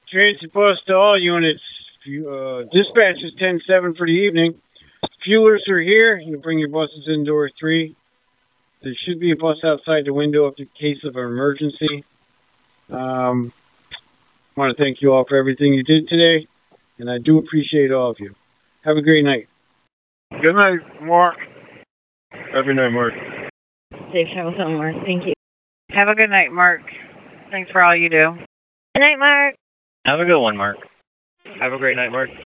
Transit bus to all units. Dispatch is 10-7 for the evening. Fuelers are here. You bring your buses in door 3. There should be a bus outside the window in case of an emergency. I want to thank you all for everything you did today, and I do appreciate all of you. Have a great night. Good night, Mark. Every night, Mark. Safe travels home, Mark. Thank you. Have a good night, Mark. Thanks for all you do. Good night, Mark. Have a good one, Mark. Have a great night, Mark.